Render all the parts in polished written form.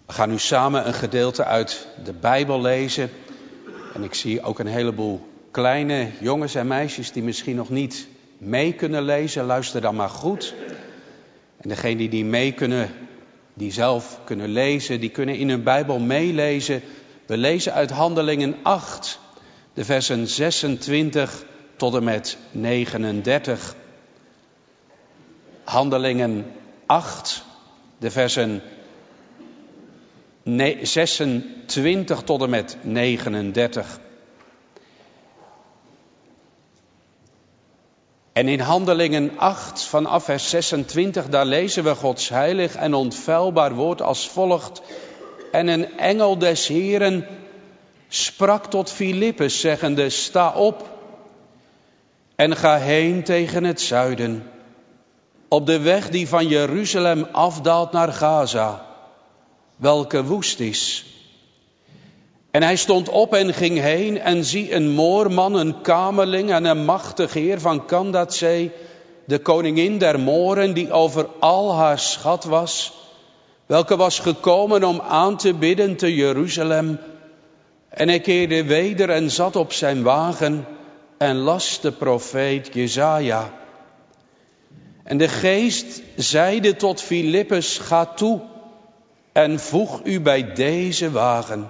We gaan nu samen een gedeelte uit de Bijbel lezen. En ik zie ook een heleboel kleine jongens en meisjes die misschien nog niet mee kunnen lezen. Luister dan maar goed. En degenen die mee kunnen, die zelf kunnen lezen, die kunnen in hun Bijbel meelezen. We lezen uit Handelingen 8, de versen 26 tot en met 39. Handelingen 8, de versen 26 tot en met 39. En in Handelingen 8 vanaf vers 26, daar lezen we Gods heilig en onfeilbaar woord als volgt. En een engel des Heeren sprak tot Filippus, zeggende: sta op en ga heen tegen het zuiden, op de weg die van Jeruzalem afdaalt naar Gaza, welke woest is. En hij stond op en ging heen, en zie een Moorman, een Kamerling en een machtig heer van Kandatzee, de koningin der Mooren, die over al haar schat was, welke was gekomen om aan te bidden te Jeruzalem. En hij keerde weder en zat op zijn wagen en las de profeet Jesaja. En de geest zeide tot Filippus: ga toe en voeg u bij deze wagen.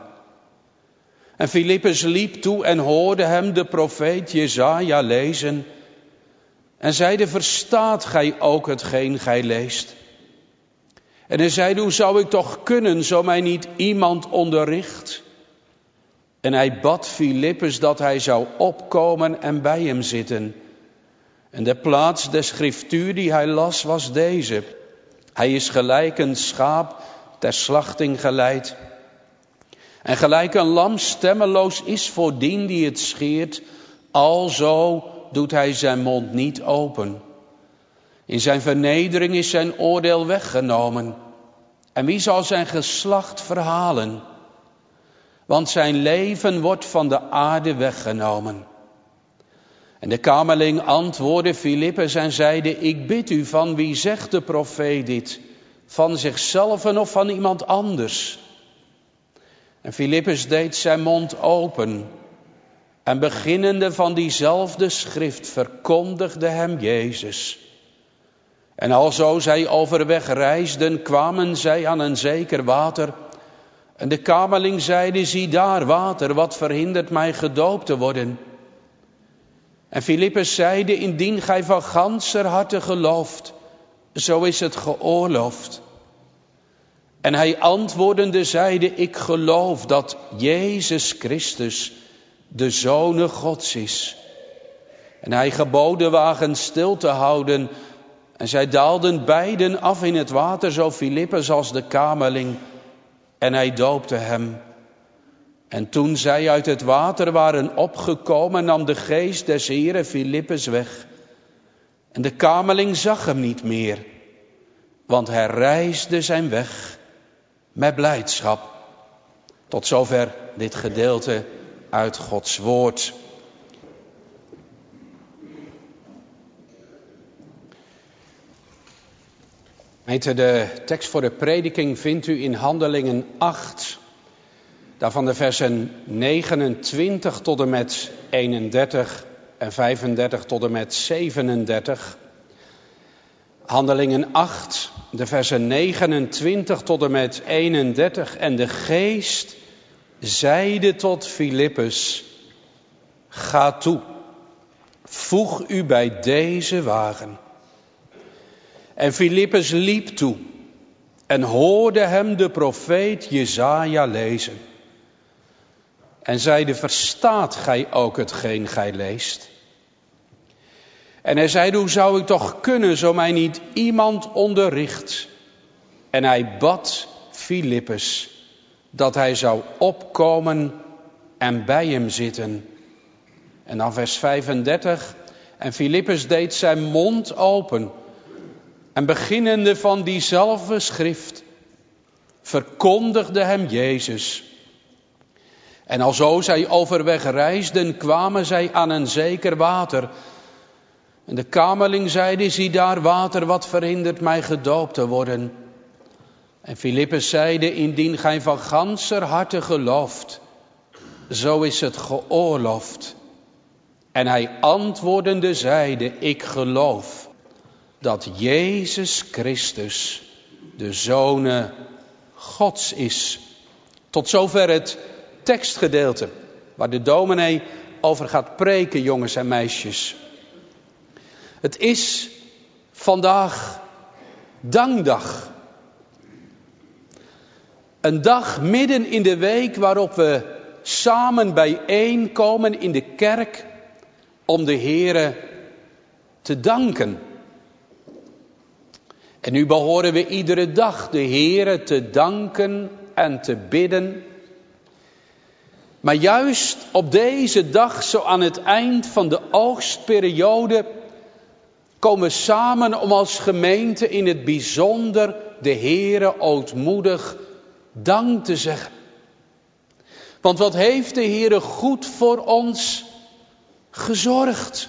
En Filippus liep toe en hoorde hem de profeet Jesaja lezen. En zeide: verstaat gij ook hetgeen gij leest? En hij zeide: hoe zou ik toch kunnen, zo mij niet iemand onderricht? En hij bad Filippus dat hij zou opkomen en bij hem zitten. En de plaats der schriftuur die hij las was deze: hij is gelijk een schaap ter slachting geleid. En gelijk een lam stemmeloos is voor dien die het scheert, alzo doet hij zijn mond niet open. In zijn vernedering is zijn oordeel weggenomen. En wie zal zijn geslacht verhalen? Want zijn leven wordt van de aarde weggenomen. En de Kamerling antwoordde Filippus en zeide: ik bid u, van wie zegt de profeet dit? Van zichzelf of van iemand anders? En Filippus deed zijn mond open. En beginnende van diezelfde schrift verkondigde hem Jezus. En alzo zij overweg reisden, kwamen zij aan een zeker water. En de Kamerling zeide: zie daar water, wat verhindert mij gedoopt te worden? En Filippus zeide: indien gij van ganser harte gelooft, zo is het geoorloofd. En hij antwoordende zeide: ik geloof dat Jezus Christus de Zoon Gods is. En hij gebood de wagen stil te houden. En zij daalden beiden af in het water, zo Filippus als de Kamerling. En hij doopte hem. En toen zij uit het water waren opgekomen, nam de geest des Heeren Filippus weg. En de Kamerling zag hem niet meer, want hij reisde zijn weg met blijdschap. Tot zover dit gedeelte uit Gods woord. De tekst voor de prediking vindt u in Handelingen 8. Daarvan de versen 29 tot en met 31 en 35 tot en met 37. Handelingen 8, de versen 29 tot en met 31. En de geest zeide tot Filippus: ga toe, voeg u bij deze wagen. En Filippus liep toe en hoorde hem de profeet Jesaja lezen. En zeide: verstaat gij ook hetgeen gij leest? En hij zeide: hoe zou ik toch kunnen, zo mij niet iemand onderricht? En hij bad Filippus dat hij zou opkomen en bij hem zitten. En dan vers 35. En Filippus deed zijn mond open. En beginnende van diezelfde schrift verkondigde hem Jezus. En alzo zij overweg reisden, kwamen zij aan een zeker water. En de Kamerling zeide: zie daar water, wat verhindert mij gedoopt te worden? En Filippus zeide, indien gij van ganser harte gelooft, zo is het geoorloofd. En hij antwoordende zeide, ik geloof dat Jezus Christus de Zoon Gods is. Tot zover het tekstgedeelte waar de dominee over gaat preken, jongens en meisjes. Het is vandaag Dankdag. Een dag midden in de week waarop we samen bijeenkomen in de kerk om de Heere te danken. En nu behoren we iedere dag de Heere te danken en te bidden. Maar juist op deze dag, zo aan het eind van de oogstperiode, komen we samen om als gemeente in het bijzonder de Heere ootmoedig dank te zeggen. Want wat heeft de Heere goed voor ons gezorgd?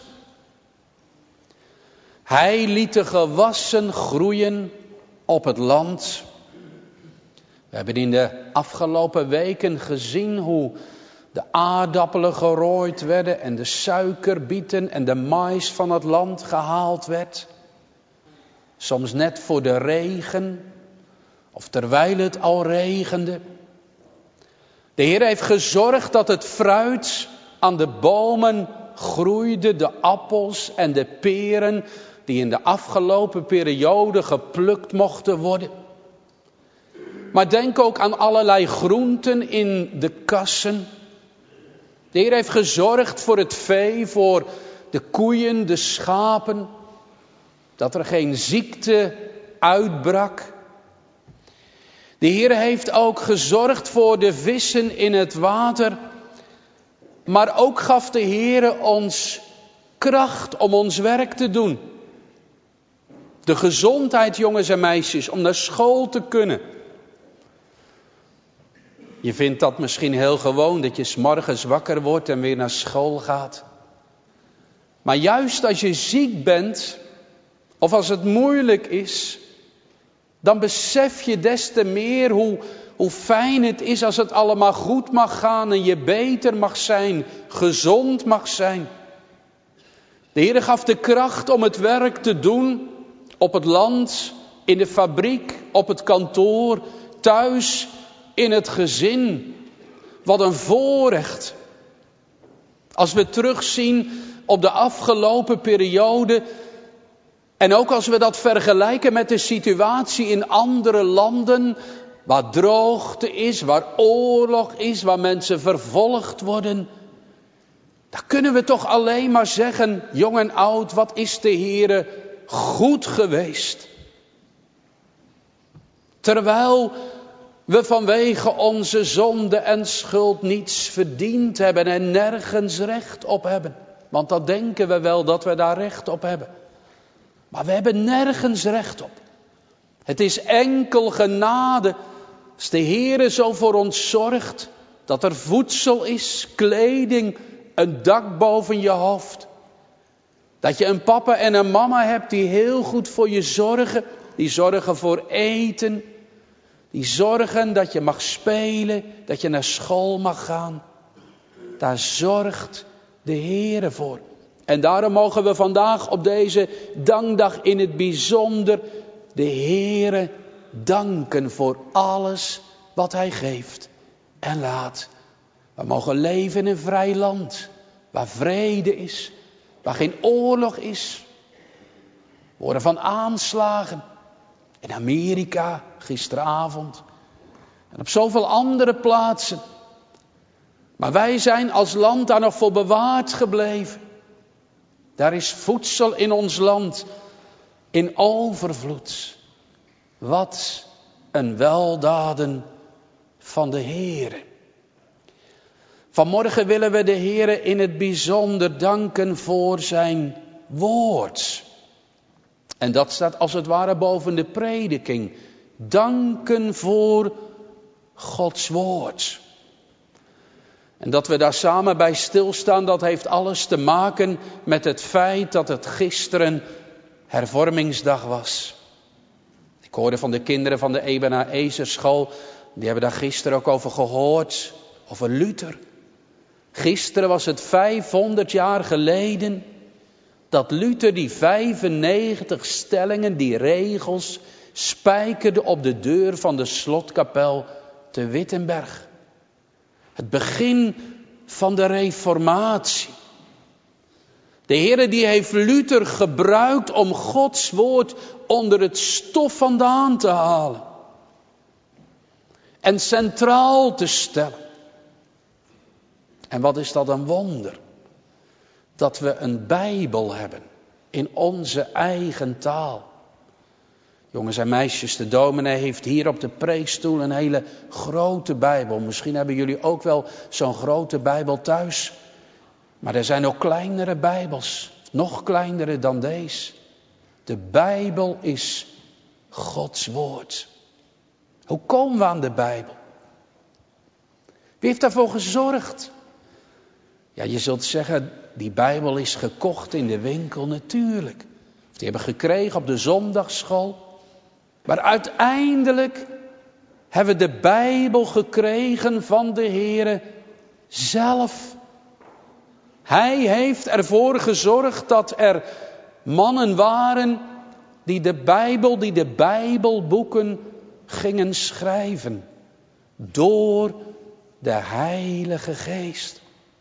Hij liet de gewassen groeien op het land. We hebben in de afgelopen weken gezien hoe de aardappelen gerooid werden en de suikerbieten en de mais van het land gehaald werd. Soms net voor de regen of terwijl het al regende. De Heer heeft gezorgd dat het fruit aan de bomen groeide, de appels en de peren die in de afgelopen periode geplukt mochten worden. Maar denk ook aan allerlei groenten in de kassen. De Heer heeft gezorgd voor het vee, voor de koeien, de schapen, dat er geen ziekte uitbrak. De Heer heeft ook gezorgd voor de vissen in het water, maar ook gaf de Heer ons kracht om ons werk te doen. De gezondheid, jongens en meisjes, om naar school te kunnen. Je vindt dat misschien heel gewoon, dat je 's morgens wakker wordt en weer naar school gaat. Maar juist als je ziek bent, of als het moeilijk is, dan besef je des te meer hoe fijn het is als het allemaal goed mag gaan en je beter mag zijn, gezond mag zijn. De Heer gaf de kracht om het werk te doen op het land, in de fabriek, op het kantoor, thuis, in het gezin. Wat een voorrecht. Als we terugzien op de afgelopen periode en ook als we dat vergelijken met de situatie in andere landen, waar droogte is, waar oorlog is, waar mensen vervolgd worden, dan kunnen we toch alleen maar zeggen, jong en oud, wat is de Heere goed geweest. Terwijl we vanwege onze zonde en schuld niets verdiend hebben en nergens recht op hebben. Want dat denken we wel dat we daar recht op hebben. Maar we hebben nergens recht op. Het is enkel genade als de Heere zo voor ons zorgt, dat er voedsel is, kleding, een dak boven je hoofd. Dat je een papa en een mama hebt die heel goed voor je zorgen. Die zorgen voor eten. Die zorgen dat je mag spelen, dat je naar school mag gaan. Daar zorgt de Heere voor. En daarom mogen we vandaag op deze dankdag in het bijzonder de Heere danken voor alles wat Hij geeft en laat. We mogen leven in een vrij land, waar vrede is, waar geen oorlog is. We horen van aanslagen in Amerika gisteravond en op zoveel andere plaatsen. Maar wij zijn als land daar nog voor bewaard gebleven. Daar is voedsel in ons land in overvloed. Wat een weldaden van de Heere. Vanmorgen willen we de Heere in het bijzonder danken voor zijn woord. En dat staat als het ware boven de prediking. Danken voor Gods woord. En dat we daar samen bij stilstaan, dat heeft alles te maken met het feit dat het gisteren hervormingsdag was. Ik Ik hoorde van de kinderen van de Ebenezerschool, die hebben daar gisteren ook over gehoord, over Luther. Gisteren was het 500 jaar geleden dat Luther die 95 stellingen, die regels, spijkerde op de deur van de slotkapel te Wittenberg. Het begin van de Reformatie. De Heere die heeft Luther gebruikt om Gods woord onder het stof vandaan te halen. En centraal te stellen. En wat is dat een wonder? Dat we een Bijbel hebben in onze eigen taal. Jongens en meisjes, de dominee heeft hier op de preekstoel een hele grote Bijbel. Misschien hebben jullie ook wel zo'n grote Bijbel thuis. Maar er zijn ook kleinere Bijbels, nog kleinere dan deze. De Bijbel is Gods woord. Hoe komen we aan de Bijbel? Wie heeft daarvoor gezorgd? Ja, je zult zeggen, die Bijbel is gekocht in de winkel, natuurlijk. Of die hebben gekregen op de zondagsschool. Maar uiteindelijk hebben we de Bijbel gekregen van de Heere zelf. Hij heeft ervoor gezorgd dat er mannen waren die de Bijbelboeken gingen schrijven. Door de Heilige Geest.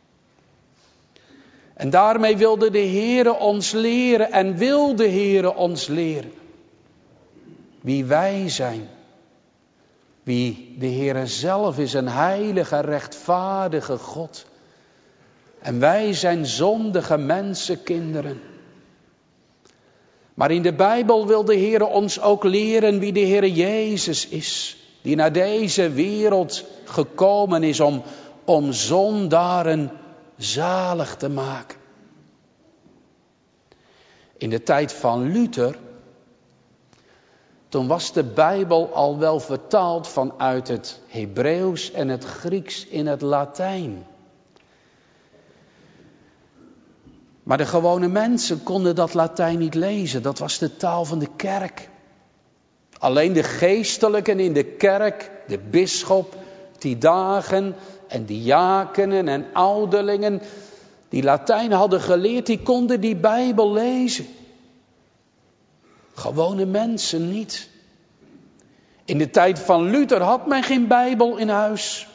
En daarmee wilde de Heere ons leren en wil de Heere ons leren. Wie wij zijn. Wie de Heere zelf is, een heilige, rechtvaardige God. En wij zijn zondige mensenkinderen. Maar in de Bijbel wil de Heere ons ook leren wie de Heere Jezus is. Die naar deze wereld gekomen is om zondaren zalig te maken. In de tijd van Luther, toen was de Bijbel al wel vertaald vanuit het Hebreeuws en het Grieks in het Latijn. Maar de gewone mensen konden dat Latijn niet lezen. Dat was de taal van de kerk. Alleen de geestelijken in de kerk, de bisschop, die dagen en diakenen en ouderlingen, die Latijn hadden geleerd, die konden die Bijbel lezen. Gewone mensen niet. In de tijd van Luther had men geen Bijbel in huis.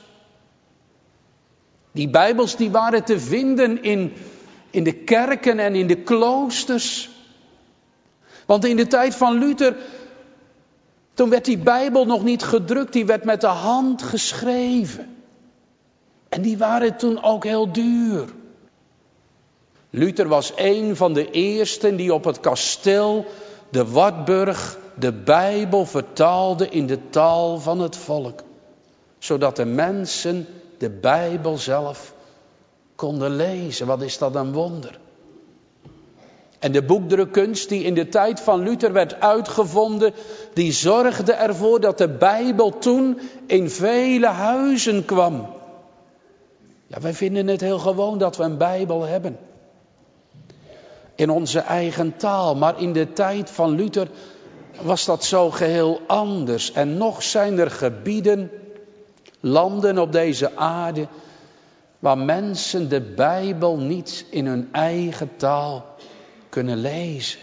Die Bijbels die waren te vinden in de kerken en in de kloosters. Want in de tijd van Luther, toen werd die Bijbel nog niet gedrukt, die werd met de hand geschreven. En die waren toen ook heel duur. Luther was een van de eersten die op het kasteel, de Wartburg, de Bijbel vertaalde in de taal van het volk. Zodat de mensen de Bijbel zelf konden lezen. Wat is dat een wonder. En de boekdrukkunst die in de tijd van Luther werd uitgevonden, die zorgde ervoor dat de Bijbel toen in vele huizen kwam. Ja, wij vinden het heel gewoon dat we een Bijbel hebben. In onze eigen taal. Maar in de tijd van Luther was dat zo geheel anders. En nog zijn er gebieden, landen op deze aarde, waar mensen de Bijbel niet in hun eigen taal kunnen lezen.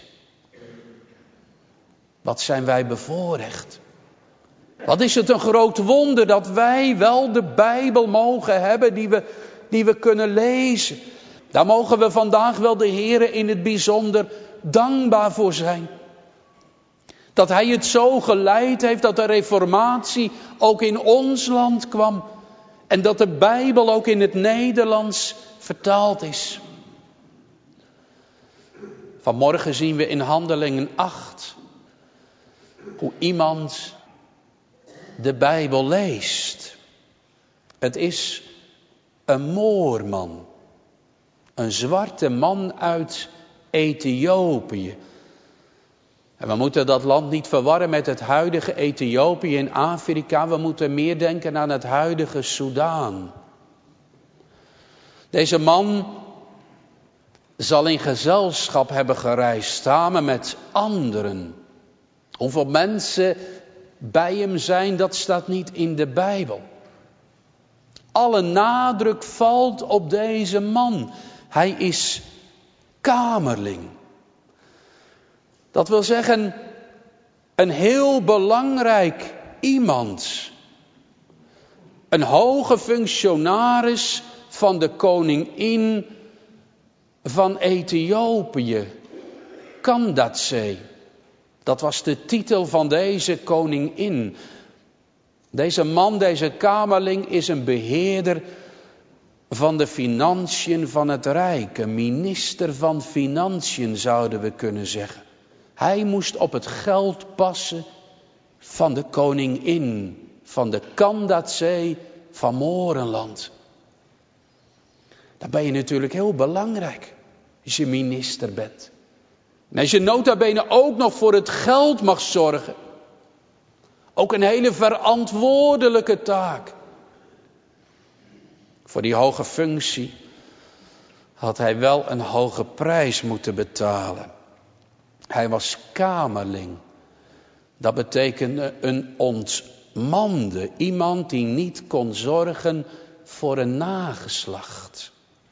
Wat zijn wij bevoorrecht. Wat is het een groot wonder dat wij wel de Bijbel mogen hebben die we kunnen lezen. Daar mogen we vandaag wel de Heere in het bijzonder dankbaar voor zijn. Dat Hij het zo geleid heeft dat de Reformatie ook in ons land kwam. En dat de Bijbel ook in het Nederlands vertaald is. Vanmorgen zien we in Handelingen 8 hoe iemand de Bijbel leest. Het is een Moorman. Een zwarte man uit Ethiopië. En we moeten dat land niet verwarren met het huidige Ethiopië in Afrika. We moeten meer denken aan het huidige Soudaan. Deze man zal in gezelschap hebben gereisd samen met anderen. Hoeveel mensen bij hem zijn, dat staat niet in de Bijbel. Alle nadruk valt op deze man. Hij is kamerling. Dat wil zeggen, een heel belangrijk iemand. Een hoge functionaris van de koningin van Ethiopië, Candace. Dat was de titel van deze koningin. Deze man, deze kamerling, is een beheerder van de financiën van het Rijk. Een minister van Financiën zouden we kunnen zeggen. Hij moest op het geld passen van de koningin, van de Candace van Morenland. Dan ben je natuurlijk heel belangrijk als je minister bent. En als je nota bene ook nog voor het geld mag zorgen. Ook een hele verantwoordelijke taak. Voor die hoge functie had hij wel een hoge prijs moeten betalen. Hij was kamerling. Dat betekende een ontmande. Iemand die niet kon zorgen voor een nageslacht.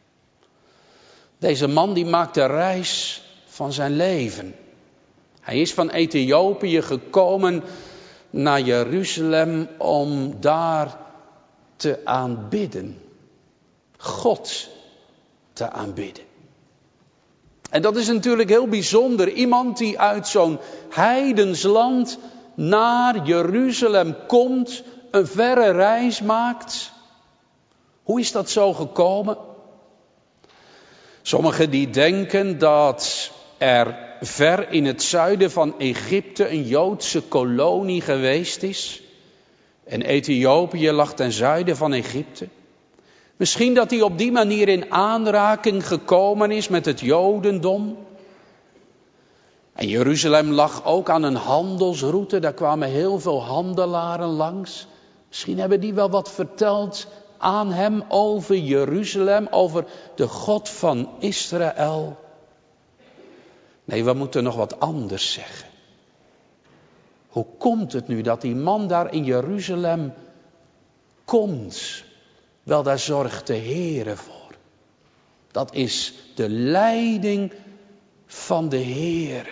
Deze man die maakt de reis van zijn leven. Hij is van Ethiopië gekomen naar Jeruzalem om daar te aanbidden. God te aanbidden. En dat is natuurlijk heel bijzonder. Iemand die uit zo'n heidens land naar Jeruzalem komt, een verre reis maakt. Hoe is dat zo gekomen? Sommigen die denken dat er ver in het zuiden van Egypte een Joodse kolonie geweest is. En Ethiopië lag ten zuiden van Egypte. Misschien dat hij op die manier in aanraking gekomen is met het Jodendom. En Jeruzalem lag ook aan een handelsroute. Daar kwamen heel veel handelaren langs. Misschien hebben die wel wat verteld aan hem over Jeruzalem, over de God van Israël. Nee, we moeten nog wat anders zeggen. Hoe komt het nu dat die man daar in Jeruzalem komt? Wel, daar zorgt de Heere voor. Dat is de leiding van de Heere.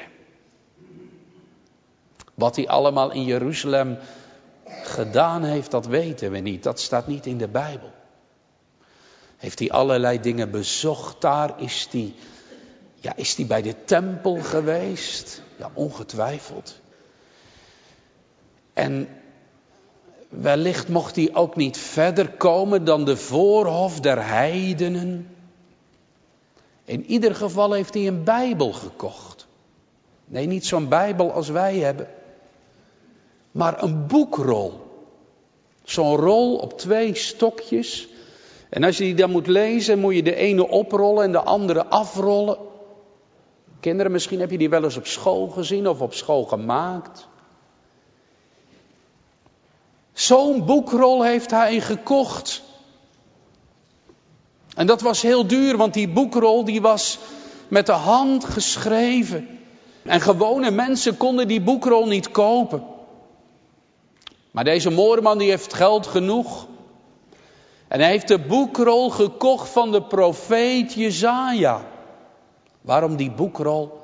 Wat hij allemaal in Jeruzalem gedaan heeft, dat weten we niet. Dat staat niet in de Bijbel. Heeft hij allerlei dingen bezocht daar? Is hij bij de tempel geweest? Ja, ongetwijfeld. En wellicht mocht hij ook niet verder komen dan de voorhof der heidenen. In ieder geval heeft hij een Bijbel gekocht. Nee, niet zo'n Bijbel als wij hebben. Maar een boekrol. Zo'n rol op 2 stokjes. En als je die dan moet lezen, moet je de ene oprollen en de andere afrollen. Kinderen, misschien heb je die wel eens op school gezien of op school gemaakt. Zo'n boekrol heeft hij gekocht. En dat was heel duur, want die boekrol die was met de hand geschreven. En gewone mensen konden die boekrol niet kopen. Maar deze moorman die heeft geld genoeg. En hij heeft de boekrol gekocht van de profeet Jesaja. Waarom die boekrol?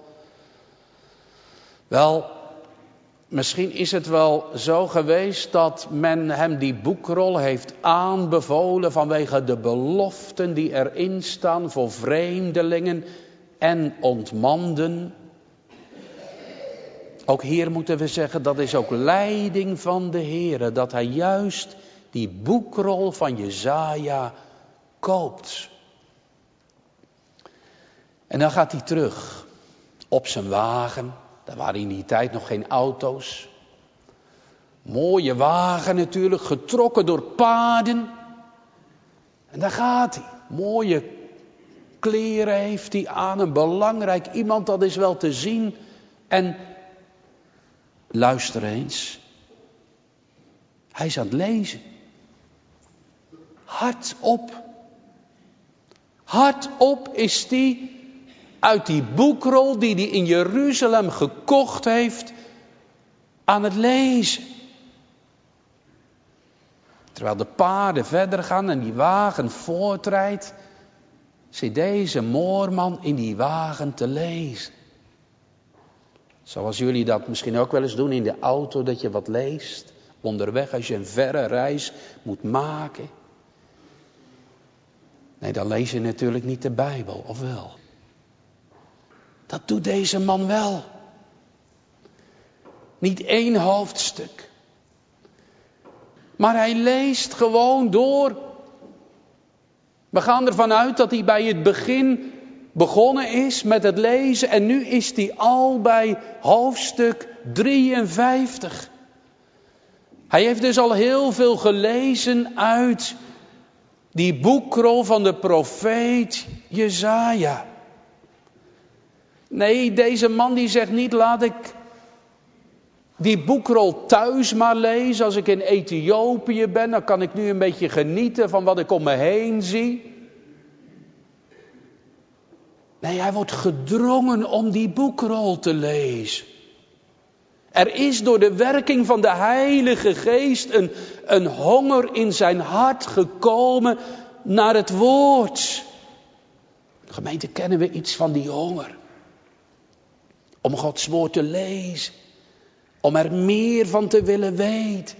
Wel, misschien is het wel zo geweest dat men hem die boekrol heeft aanbevolen vanwege de beloften die erin staan voor vreemdelingen en ontmanden. Ook hier moeten we zeggen, dat is ook leiding van de Heere, dat hij juist die boekrol van Jesaja koopt. En dan gaat hij terug op zijn wagen. Daar waren in die tijd nog geen auto's. Mooie wagen natuurlijk, getrokken door paarden. En daar gaat hij. Mooie kleren heeft hij aan, een belangrijk iemand, dat is wel te zien. En luister eens. Hij is aan het lezen. Hardop. Hardop is hij uit die boekrol die hij in Jeruzalem gekocht heeft, aan het lezen. Terwijl de paarden verder gaan en die wagen voortrijdt, zit deze moorman in die wagen te lezen. Zoals jullie dat misschien ook wel eens doen in de auto, dat je wat leest. Onderweg als je een verre reis moet maken. Nee, dan lees je natuurlijk niet de Bijbel, of wel? Dat doet deze man wel. Niet 1 hoofdstuk. Maar hij leest gewoon door. We gaan ervan uit dat hij bij het begin begonnen is met het lezen. En nu is hij al bij hoofdstuk 53. Hij heeft dus al heel veel gelezen uit die boekrol van de profeet Jesaja. Nee, deze man die zegt niet, laat ik die boekrol thuis maar lezen. Als ik in Ethiopië ben, dan kan ik nu een beetje genieten van wat ik om me heen zie. Nee, hij wordt gedrongen om die boekrol te lezen. Er is door de werking van de Heilige Geest een honger in zijn hart gekomen naar het woord. Gemeente, kennen we iets van die honger? Om Gods woord te lezen. Om er meer van te willen weten.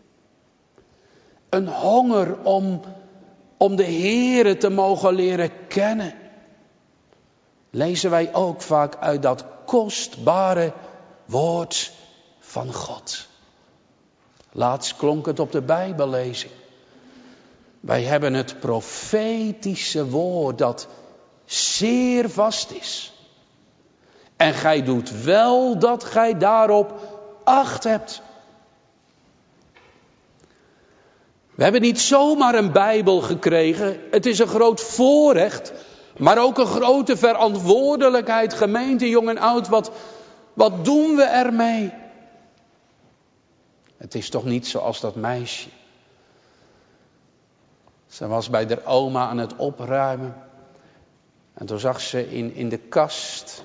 Een honger om de Heere te mogen leren kennen. Lezen wij ook vaak uit dat kostbare woord van God. Laatst klonk het op de Bijbellezing. Wij hebben het profetische woord dat zeer vast is. En gij doet wel dat gij daarop acht hebt. We hebben niet zomaar een Bijbel gekregen. Het is een groot voorrecht, maar ook een grote verantwoordelijkheid. Gemeente, jong en oud, wat doen we ermee? Het is toch niet zoals dat meisje. Ze was bij haar oma aan het opruimen. En toen zag ze in de kast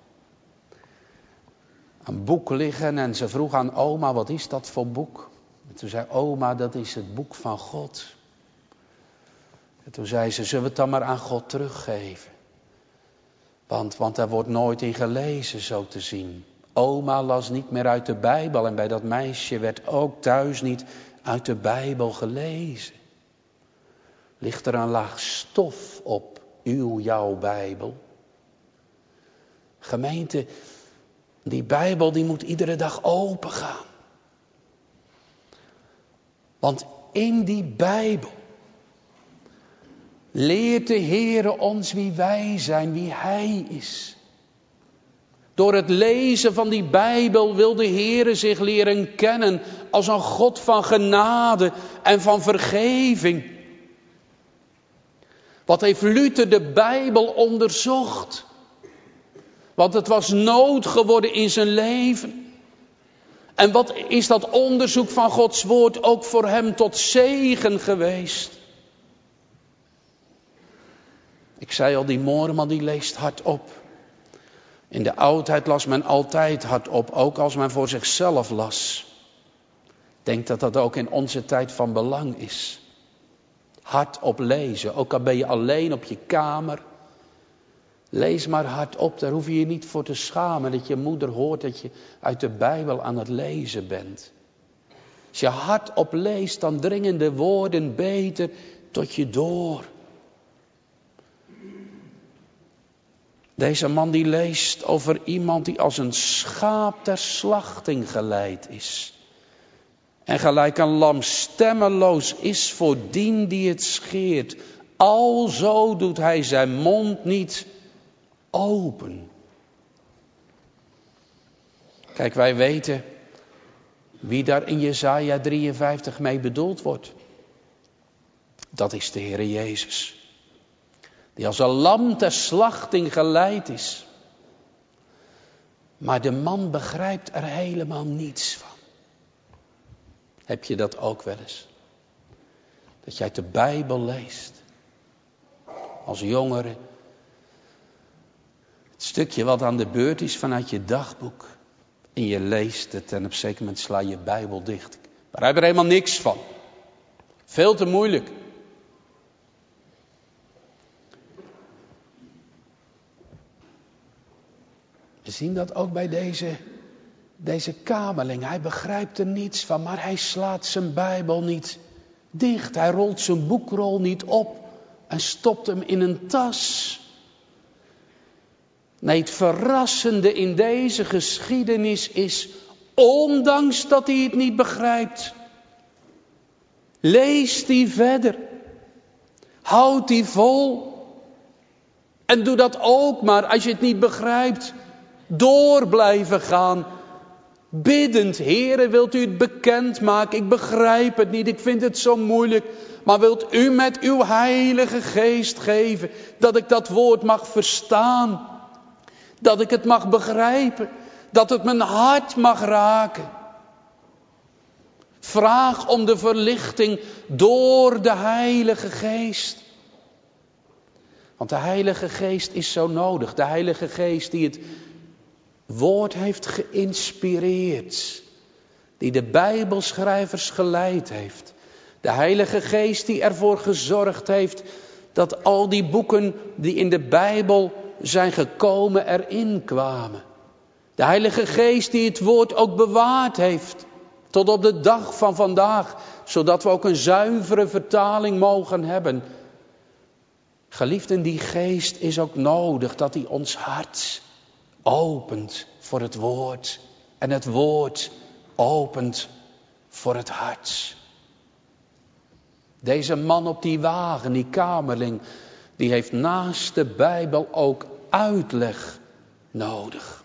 een boek liggen en ze vroeg aan oma, wat is dat voor boek? En toen zei oma, dat is het boek van God. En toen zei ze, zullen we het dan maar aan God teruggeven? Want daar wordt nooit in gelezen, zo te zien. Oma las niet meer uit de Bijbel en bij dat meisje werd ook thuis niet uit de Bijbel gelezen. Ligt er een laag stof op jouw Bijbel? Gemeente, die Bijbel die moet iedere dag open gaan. Want in die Bijbel leert de Heere ons wie wij zijn, wie Hij is. Door het lezen van die Bijbel wil de Heere zich leren kennen als een God van genade en van vergeving. Wat heeft Luther de Bijbel onderzocht? Want het was nood geworden in zijn leven. En wat is dat onderzoek van Gods woord ook voor hem tot zegen geweest? Ik zei al, die moorman die leest hardop. In de oudheid las men altijd hardop, ook als men voor zichzelf las. Ik denk dat dat ook in onze tijd van belang is. Hardop lezen, ook al ben je alleen op je kamer. Lees maar hardop, daar hoef je je niet voor te schamen dat je moeder hoort dat je uit de Bijbel aan het lezen bent. Als je hardop leest, dan dringen de woorden beter tot je door. Deze man die leest over iemand die als een schaap ter slachting geleid is. En gelijk een lam stemmeloos is voor dien die het scheert. Alzo doet hij zijn mond niet open. Kijk, wij weten wie daar in Jesaja 53 mee bedoeld wordt. Dat is de Heere Jezus. Die als een lam ter slachting geleid is. Maar de man begrijpt er helemaal niets van. Heb je dat ook wel eens? Dat je uit de Bijbel leest. Als jongere. Het stukje wat aan de beurt is vanuit je dagboek. En je leest het en op een zeker moment sla je Bijbel dicht. Ik begrijp er helemaal niks van. Veel te moeilijk. We zien dat ook bij deze kamerling. Hij begrijpt er niets van, maar hij slaat zijn Bijbel niet dicht. Hij rolt zijn boekrol niet op en stopt hem in een tas. Nee, het verrassende in deze geschiedenis is, ondanks dat hij het niet begrijpt, leest hij verder. Houd hij vol. En doe dat ook maar als je het niet begrijpt. Door blijven gaan. Biddend, Heere, wilt u het bekendmaken? Ik begrijp het niet, ik vind het zo moeilijk. Maar wilt u met uw Heilige Geest geven dat ik dat woord mag verstaan? Dat ik het mag begrijpen? Dat het mijn hart mag raken? Vraag om de verlichting door de Heilige Geest. Want de Heilige Geest is zo nodig. De Heilige Geest die het woord heeft geïnspireerd. Die de Bijbelschrijvers geleid heeft. De Heilige Geest die ervoor gezorgd heeft dat al die boeken die in de Bijbel zijn gekomen erin kwamen. De Heilige Geest die het woord ook bewaard heeft. Tot op de dag van vandaag. Zodat we ook een zuivere vertaling mogen hebben. Geliefden, die geest is ook nodig dat hij ons hart opent voor het woord. En het woord opent voor het hart. Deze man op die wagen, die kamerling, die heeft naast de Bijbel ook uitleg nodig.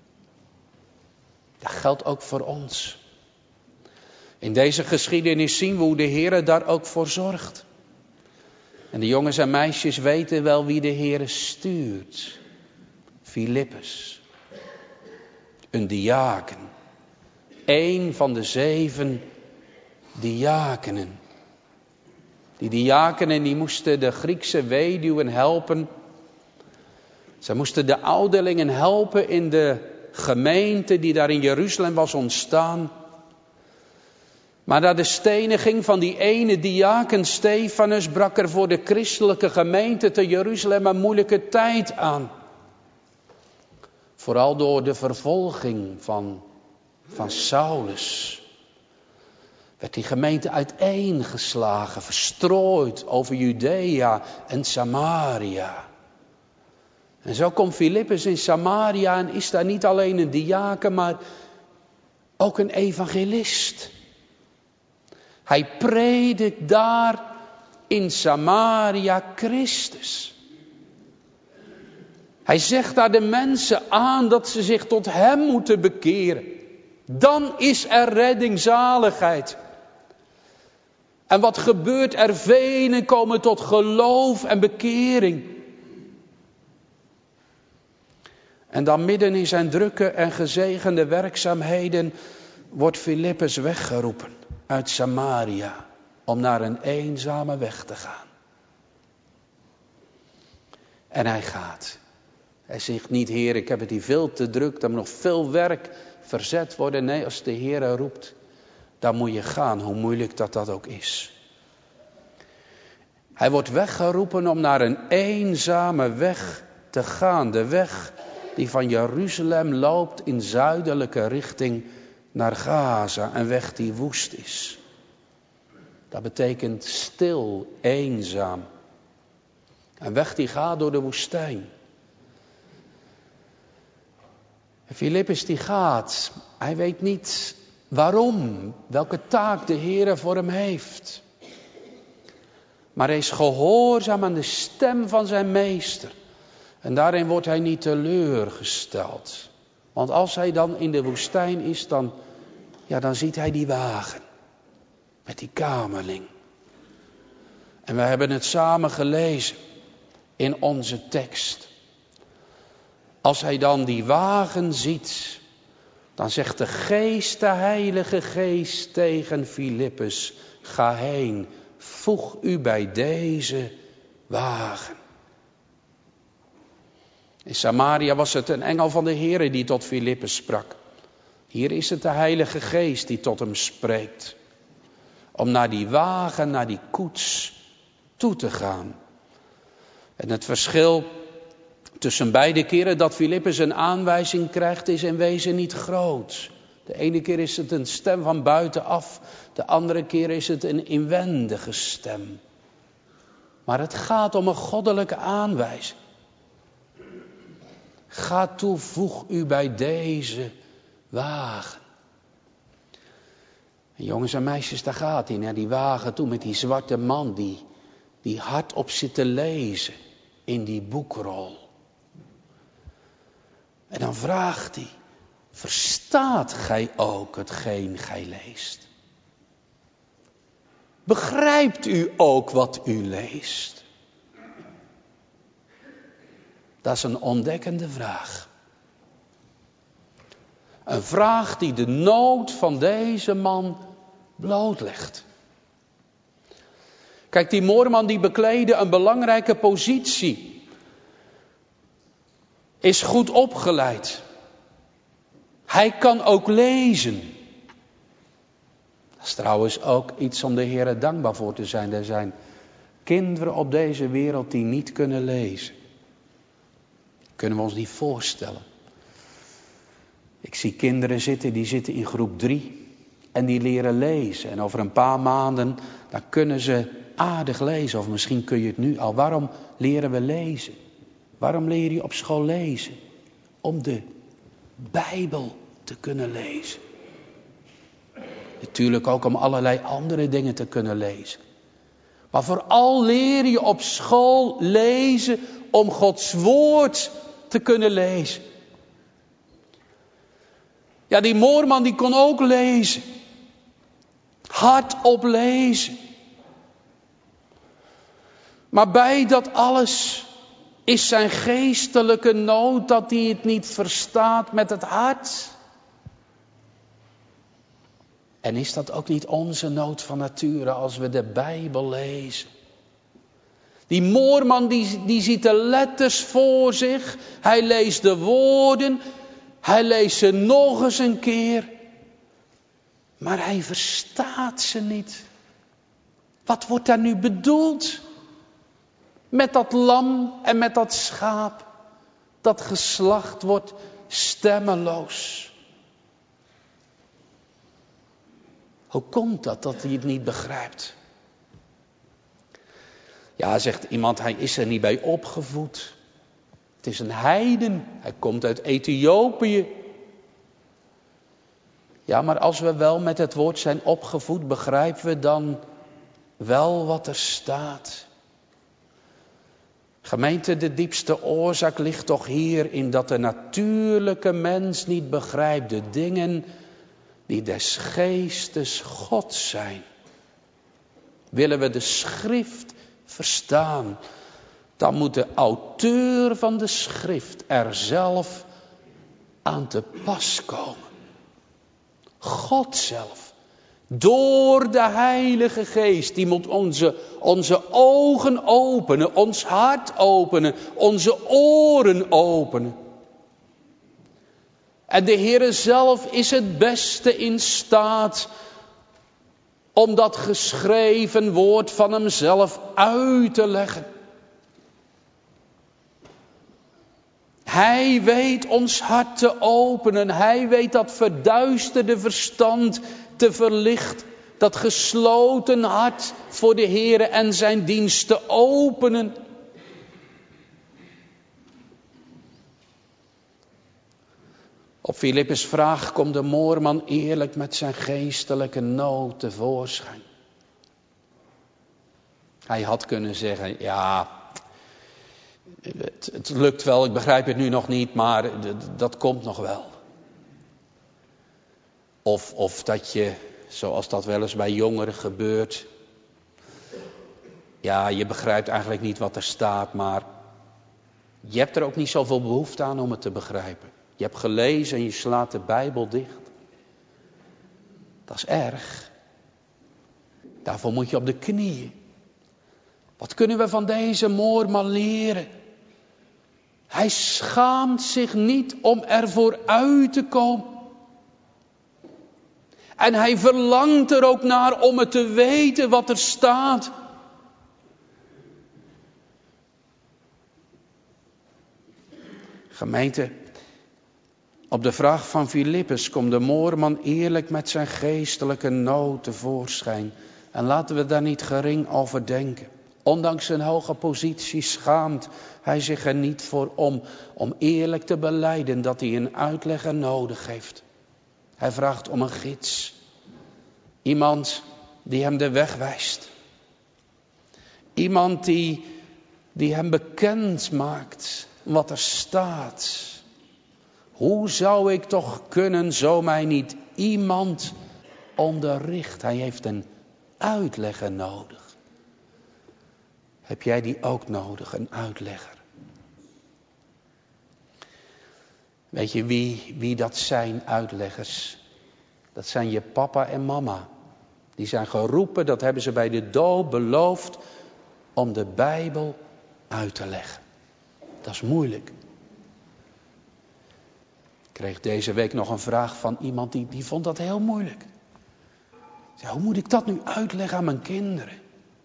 Dat geldt ook voor ons. In deze geschiedenis zien we hoe de Heer daar ook voor zorgt. En de jongens en meisjes weten wel wie de Heer stuurt. Filippus. Een diaken. Eén van de 7 diakenen. Die diakenen die moesten de Griekse weduwen helpen. Ze moesten de ouderlingen helpen in de gemeente die daar in Jeruzalem was ontstaan. Maar na de steniging van die ene diaken Stefanus brak er voor de christelijke gemeente te Jeruzalem een moeilijke tijd aan. Vooral door de vervolging van Saulus. Werd die gemeente uiteengeslagen, verstrooid over Judea en Samaria. En zo komt Filippus in Samaria en is daar niet alleen een diaken, maar ook een evangelist. Hij predikt daar in Samaria Christus. Hij zegt daar de mensen aan dat ze zich tot hem moeten bekeren. Dan is er redding, zaligheid. En wat gebeurt er? Velen komen tot geloof en bekering. En dan midden in zijn drukke en gezegende werkzaamheden wordt Filippus weggeroepen uit Samaria om naar een eenzame weg te gaan. En hij gaat. Hij zegt niet, Heer, ik heb het hier veel te druk, er moet nog veel werk verzet worden. Nee, als de Heer roept, dan moet je gaan, hoe moeilijk dat ook is. Hij wordt weggeroepen om naar een eenzame weg te gaan. De weg die van Jeruzalem loopt in zuidelijke richting naar Gaza. Een weg die woest is. Dat betekent stil, eenzaam. Een weg die gaat door de woestijn. En Filippus die gaat. Hij weet niet waarom, welke taak de Heer voor hem heeft. Maar hij is gehoorzaam aan de stem van zijn meester. En daarin wordt hij niet teleurgesteld. Want als hij dan in de woestijn is, dan ziet hij die wagen. Met die kamerling. En we hebben het samen gelezen in onze tekst. Als hij dan die wagen ziet, dan zegt de Heilige Geest tegen Filippus: ga heen, voeg u bij deze wagen. In Samaria was het een engel van de Heere die tot Filippus sprak. Hier is het de Heilige Geest die tot hem spreekt. Om naar die wagen, naar die koets toe te gaan. En het verschil tussen beide keren dat Filippus een aanwijzing krijgt is in wezen niet groot. De ene keer is het een stem van buitenaf. De andere keer is het een inwendige stem. Maar het gaat om een goddelijke aanwijzing. Ga toe, voeg u bij deze wagen. En jongens en meisjes, daar gaat hij naar die wagen toe met die zwarte man die hardop zit te lezen in die boekrol. En dan vraagt hij, verstaat gij ook hetgeen gij leest? Begrijpt u ook wat u leest? Dat is een ontdekkende vraag. Een vraag die de nood van deze man blootlegt. Kijk, die moorman die bekleedde een belangrijke positie. Is goed opgeleid. Hij kan ook lezen. Dat is trouwens ook iets om de Heere dankbaar voor te zijn. Er zijn kinderen op deze wereld die niet kunnen lezen. Kunnen we ons niet voorstellen. Ik zie kinderen zitten, die zitten in groep 3 en die leren lezen. En over een paar maanden, dan kunnen ze aardig lezen. Of misschien kun je het nu al. Waarom leren we lezen? Waarom leer je op school lezen? Om de Bijbel te kunnen lezen. Natuurlijk ook om allerlei andere dingen te kunnen lezen. Maar vooral leer je op school lezen om Gods woord te kunnen lezen. Ja, die moorman die kon ook lezen. Hardop lezen. Maar bij dat alles is zijn geestelijke nood dat hij het niet verstaat met het hart. En is dat ook niet onze nood van nature als we de Bijbel lezen? Die moorman die ziet de letters voor zich. Hij leest de woorden. Hij leest ze nog eens een keer. Maar hij verstaat ze niet. Wat wordt daar nu bedoeld? Met dat lam en met dat schaap. Dat geslacht wordt stemmeloos. Hoe komt dat hij het niet begrijpt? Ja, zegt iemand, hij is er niet bij opgevoed. Het is een heiden. Hij komt uit Ethiopië. Ja, maar als we wel met het woord zijn opgevoed, begrijpen we dan wel wat er staat. Gemeente, de diepste oorzaak ligt toch hierin dat de natuurlijke mens niet begrijpt de dingen die des geestes God zijn. Willen we de schrift verstaan, dan moet de auteur van de schrift er zelf aan te pas komen. God zelf, door de Heilige Geest, die moet onze ogen openen, ons hart openen, onze oren openen. En de Heere zelf is het beste in staat om dat geschreven woord van hemzelf uit te leggen. Hij weet ons hart te openen. Hij weet dat verduisterde verstand te verlichten. Dat gesloten hart voor de Heere en zijn dienst te openen. Op Filippus' vraag komt de moorman eerlijk met zijn geestelijke nood tevoorschijn. Hij had kunnen zeggen, ja, het lukt wel, ik begrijp het nu nog niet, maar dat komt nog wel. Of dat je, zoals dat wel eens bij jongeren gebeurt, ja, je begrijpt eigenlijk niet wat er staat, maar je hebt er ook niet zoveel behoefte aan om het te begrijpen. Je hebt gelezen en je slaat de Bijbel dicht. Dat is erg. Daarvoor moet je op de knieën. Wat kunnen we van deze moorman leren? Hij schaamt zich niet om ervoor uit te komen. En hij verlangt er ook naar om het te weten wat er staat. Gemeente, op de vraag van Filippus komt de moorman eerlijk met zijn geestelijke nood tevoorschijn. En laten we daar niet gering over denken. Ondanks zijn hoge positie schaamt hij zich er niet voor om eerlijk te belijden dat hij een uitlegger nodig heeft. Hij vraagt om een gids. Iemand die hem de weg wijst. Iemand die hem bekend maakt wat er staat. Hoe zou ik toch kunnen, zo mij niet iemand onderricht? Hij heeft een uitlegger nodig. Heb jij die ook nodig, een uitlegger? Weet je wie dat zijn, uitleggers? Dat zijn je papa en mama. Die zijn geroepen, dat hebben ze bij de doop beloofd, om de Bijbel uit te leggen. Dat is moeilijk. Ik kreeg deze week nog een vraag van iemand die vond dat heel moeilijk. Ja, hoe moet ik dat nu uitleggen aan mijn kinderen?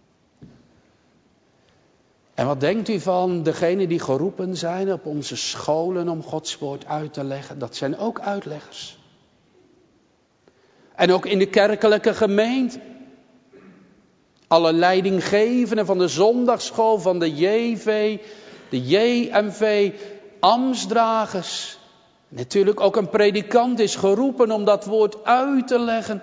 En wat denkt u van degenen die geroepen zijn op onze scholen om Gods woord uit te leggen? Dat zijn ook uitleggers. En ook in de kerkelijke gemeente. Alle leidinggevenden van de zondagsschool, van de JV, de JMV, ambtsdragers. Natuurlijk ook een predikant is geroepen om dat woord uit te leggen.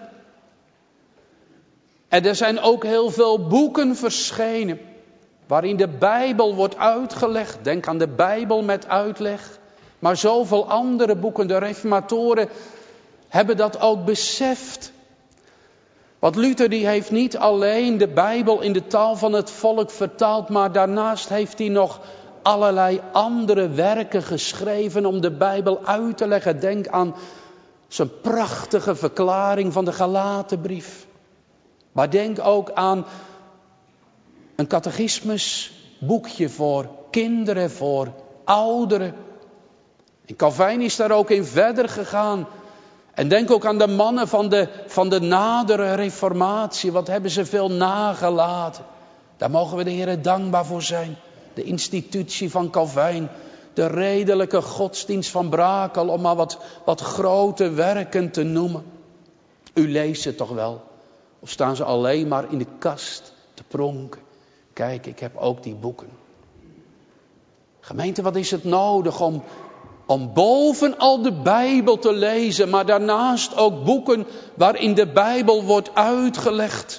En er zijn ook heel veel boeken verschenen waarin de Bijbel wordt uitgelegd. Denk aan de Bijbel met uitleg. Maar zoveel andere boeken, de reformatoren hebben dat ook beseft. Want Luther die heeft niet alleen de Bijbel in de taal van het volk vertaald, maar daarnaast heeft hij nog allerlei andere werken geschreven om de Bijbel uit te leggen. Denk aan zijn prachtige verklaring van de Galatenbrief. Maar denk ook aan een catechismusboekje voor kinderen, voor ouderen. En Calvijn is daar ook in verder gegaan. En denk ook aan de mannen van de nadere reformatie. Wat hebben ze veel nagelaten. Daar mogen we de Heer dankbaar voor zijn. De institutie van Calvijn. De redelijke godsdienst van Brakel. Om maar wat grote werken te noemen. U leest ze toch wel? Of staan ze alleen maar in de kast te pronken? Kijk, ik heb ook die boeken. Gemeente, wat is het nodig om bovenal de Bijbel te lezen, maar daarnaast ook boeken waarin de Bijbel wordt uitgelegd.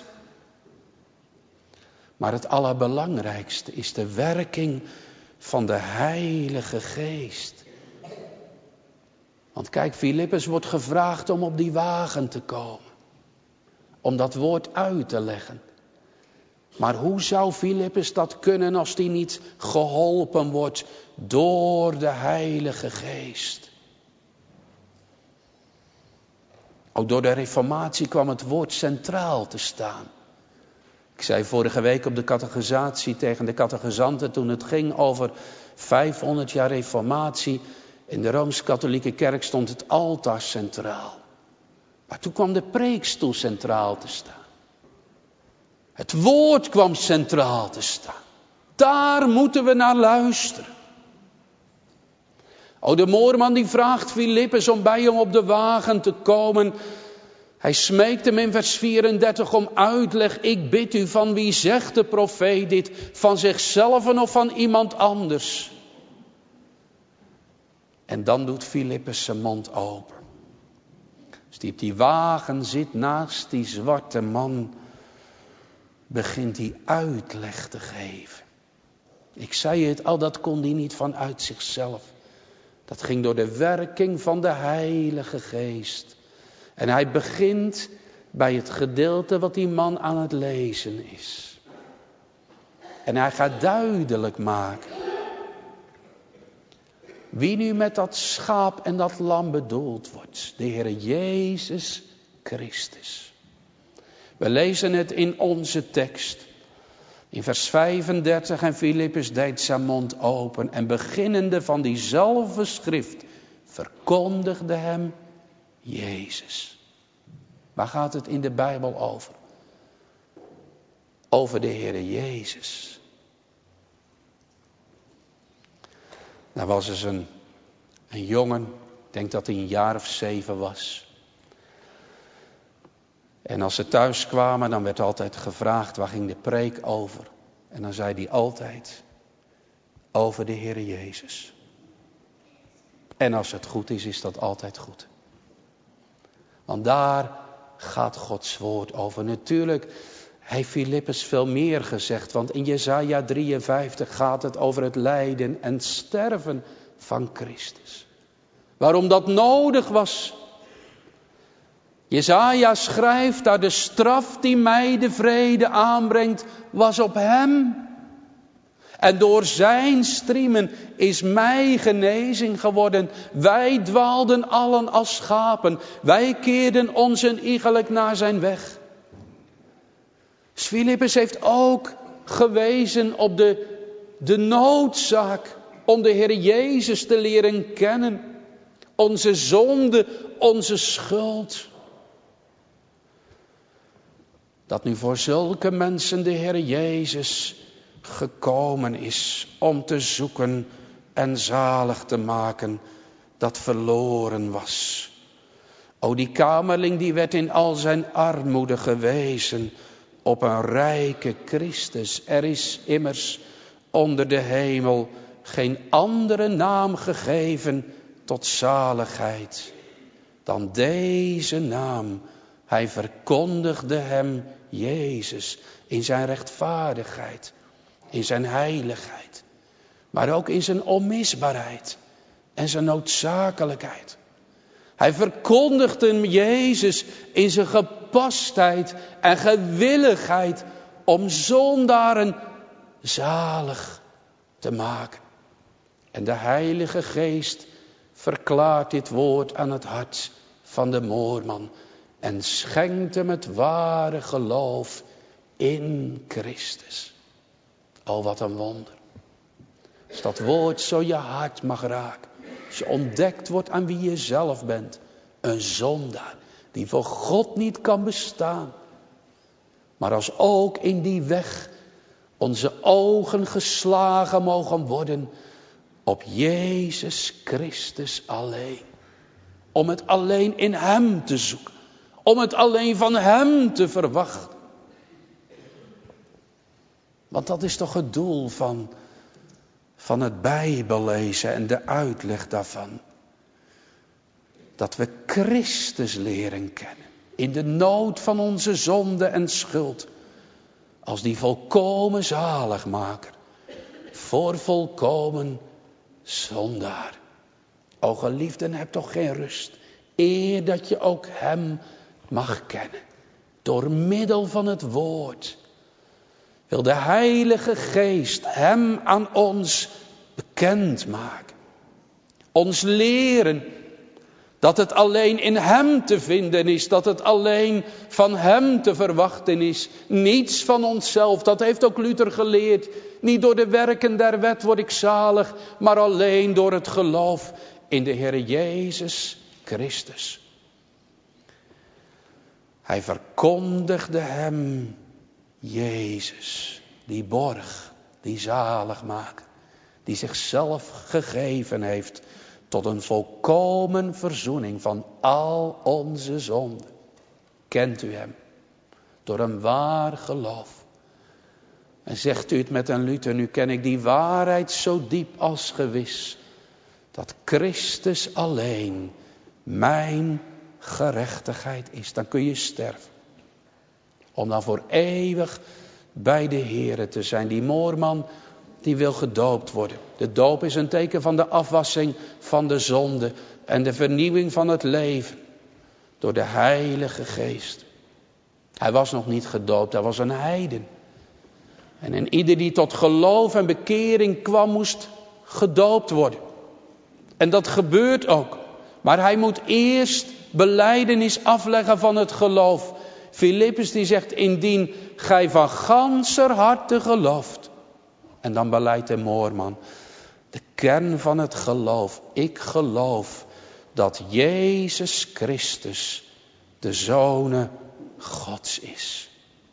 Maar het allerbelangrijkste is de werking van de Heilige Geest. Want kijk, Filippus wordt gevraagd om op die wagen te komen. Om dat woord uit te leggen. Maar hoe zou Filippus dat kunnen als hij niet geholpen wordt door de Heilige Geest? Ook door de Reformatie kwam het woord centraal te staan. Ik zei vorige week op de catechisatie tegen de catechizanten toen het ging over 500 jaar Reformatie. In de Rooms-Katholieke Kerk stond het altaar centraal. Maar toen kwam de preekstoel centraal te staan. Het woord kwam centraal te staan. Daar moeten we naar luisteren. De moorman die vraagt Filippus om bij hem op de wagen te komen. Hij smeekt hem in vers 34 om uitleg. Ik bid u, van wie zegt de profeet dit? Van zichzelf of van iemand anders? En dan doet Filippus zijn mond open. Als hij op die wagen zit naast die zwarte man, begint hij uitleg te geven. Ik zei het al, dat kon hij niet vanuit zichzelf. Dat ging door de werking van de Heilige Geest. En hij begint bij het gedeelte wat die man aan het lezen is. En hij gaat duidelijk maken wie nu met dat schaap en dat lam bedoeld wordt. De Heer Jezus Christus. We lezen het in onze tekst. In vers 35 en Filippus deed zijn mond open. En beginnende van diezelfde schrift verkondigde hem Jezus. Waar gaat het in de Bijbel over? Over de Heere Jezus. Daar was eens een jongen, ik denk dat hij een jaar of 7 was. En als ze thuis kwamen, dan werd altijd gevraagd, waar ging de preek over? En dan zei hij altijd, over de Heere Jezus. En als het goed is, is dat altijd goed. Want daar gaat Gods woord over. Natuurlijk heeft Filippus veel meer gezegd. Want in Jesaja 53 gaat het over het lijden en sterven van Christus. Waarom dat nodig was. Jesaja schrijft daar, de straf die mij de vrede aanbrengt, was op hem. En door zijn striemen is mij genezing geworden. Wij dwaalden allen als schapen. Wij keerden ons iegelijk naar zijn weg. Filippus heeft ook gewezen op de noodzaak om de Heer Jezus te leren kennen. Onze zonde, onze schuld. Dat nu voor zulke mensen de Heer Jezus gekomen is om te zoeken en zalig te maken dat verloren was. O, die kamerling die werd in al zijn armoede gewezen op een rijke Christus. Er is immers onder de hemel geen andere naam gegeven tot zaligheid dan deze naam. Hij verkondigde hem, Jezus, in zijn rechtvaardigheid, in zijn heiligheid, maar ook in zijn onmisbaarheid en zijn noodzakelijkheid. Hij verkondigde hem, Jezus, in zijn gepastheid en gewilligheid om zondaren zalig te maken. En de Heilige Geest verklaart dit woord aan het hart van de moorman en schenkt hem het ware geloof in Christus. Oh, wat een wonder. Als dat woord zo je hart mag raken. Als je ontdekt wordt aan wie je zelf bent. Een zondaar die voor God niet kan bestaan. Maar als ook in die weg onze ogen geslagen mogen worden op Jezus Christus alleen. Om het alleen in hem te zoeken. Om het alleen van hem te verwachten. Want dat is toch het doel van het Bijbellezen en de uitleg daarvan. Dat we Christus leren kennen. In de nood van onze zonde en schuld. Als die volkomen zaligmaker. Voor volkomen zondaar. O geliefden, heb toch geen rust. Eer dat je ook hem mag kennen. Door middel van het woord. Wil de Heilige Geest hem aan ons bekend maken. Ons leren dat het alleen in hem te vinden is. Dat het alleen van hem te verwachten is. Niets van onszelf. Dat heeft ook Luther geleerd. Niet door de werken der wet word ik zalig. Maar alleen door het geloof in de Heer Jezus Christus. Hij verkondigde hem Jezus, die borg, die zaligmaker, die zichzelf gegeven heeft tot een volkomen verzoening van al onze zonden. Kent u hem? Door een waar geloof. En zegt u het met een Luther, nu ken ik die waarheid zo diep als gewis, dat Christus alleen mijn gerechtigheid is. Dan kun je sterven. Om dan voor eeuwig bij de Here te zijn. Die moorman die wil gedoopt worden. De doop is een teken van de afwassing van de zonde. En de vernieuwing van het leven. Door de Heilige Geest. Hij was nog niet gedoopt. Hij was een heiden. En ieder die tot geloof en bekering kwam moest gedoopt worden. En dat gebeurt ook. Maar hij moet eerst belijdenis afleggen van het geloof. Filippus die zegt, indien gij van ganser harte gelooft. En dan beleidt de moorman. De kern van het geloof. Ik geloof dat Jezus Christus de zonen Gods is.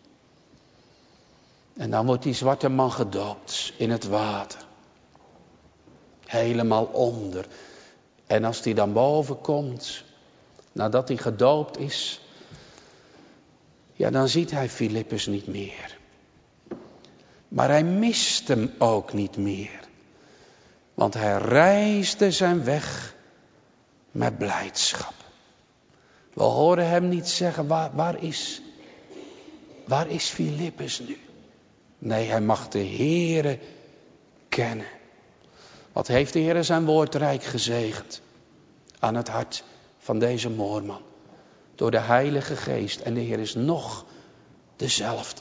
En dan wordt die zwarte man gedoopt in het water. Helemaal onder. En als die dan boven komt, nadat hij gedoopt is, ja, dan ziet hij Filippus niet meer. Maar hij mist hem ook niet meer. Want hij reisde zijn weg met blijdschap. We horen hem niet zeggen, waar is Filippus nu? Nee, hij mag de Heere kennen. Wat heeft de Heere zijn woord rijk gezegend aan het hart van deze moorman. Door de Heilige Geest. En de Heer is nog dezelfde.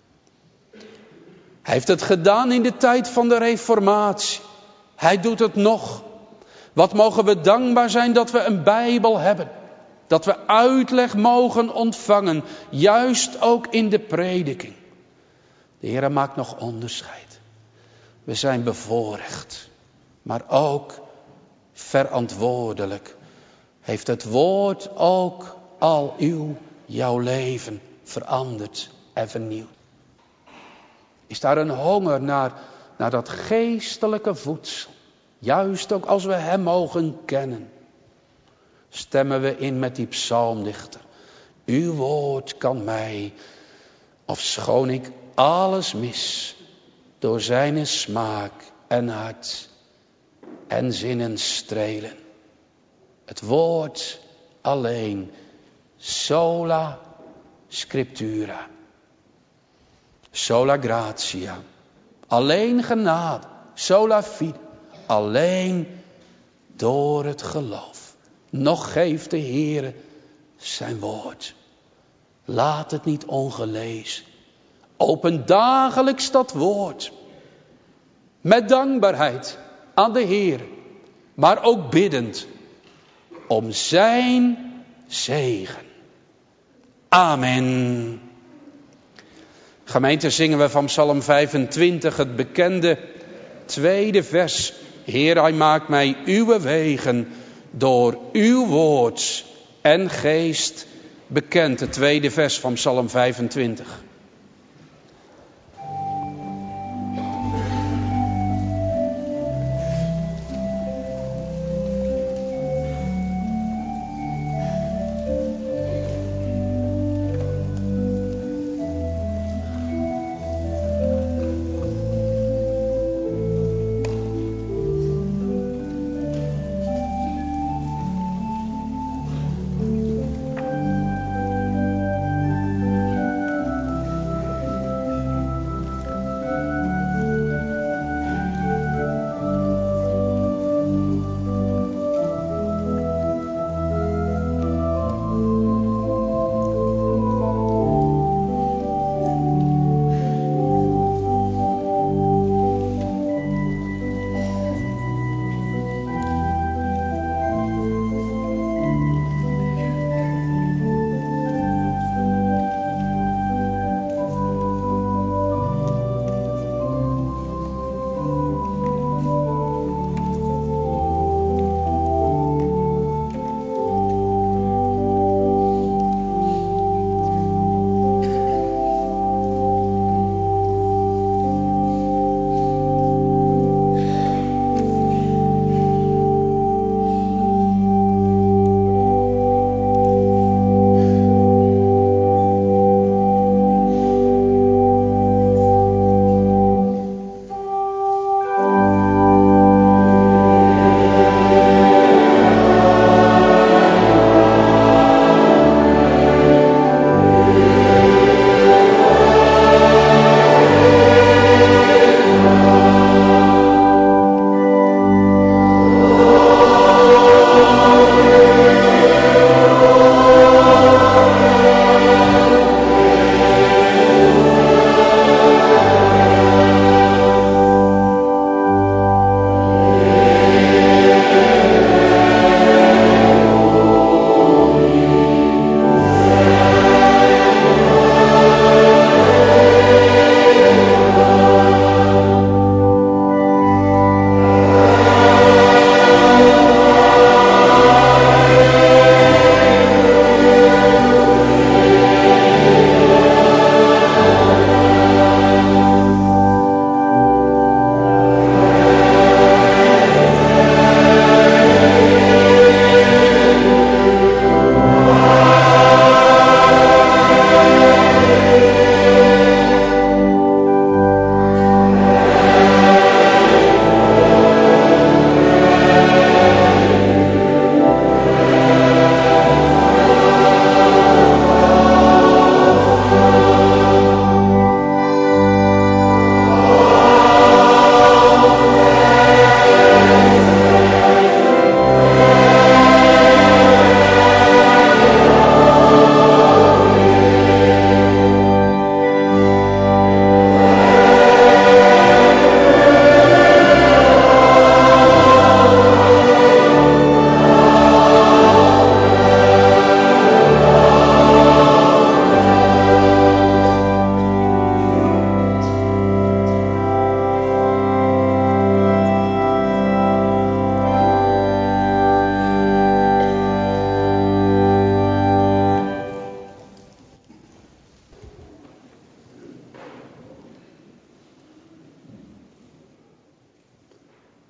Hij heeft het gedaan in de tijd van de Reformatie. Hij doet het nog. Wat mogen we dankbaar zijn dat we een Bijbel hebben. Dat we uitleg mogen ontvangen. Juist ook in de prediking. De Heer maakt nog onderscheid. We zijn bevoorrecht. Maar ook verantwoordelijk. Heeft het woord ook al jouw leven veranderd en vernieuwd? Is daar een honger naar dat geestelijke voedsel? Juist ook als we hem mogen kennen. Stemmen we in met die psalmdichter. Uw woord kan mij, ofschoon ik alles mis, door zijn smaak en hart en zinnen strelen. Het woord alleen, sola scriptura, sola gratia, alleen genade, sola fide, alleen door het geloof. Nog geeft de Heere zijn woord. Laat het niet ongelezen. Open dagelijks dat woord. Met dankbaarheid aan de Heer. Maar ook biddend om zijn zegen. Amen. Gemeente, zingen we van Psalm 25 het bekende tweede vers. Heer, hij maakt mij uw wegen door uw woord en geest bekend. Het tweede vers van Psalm 25.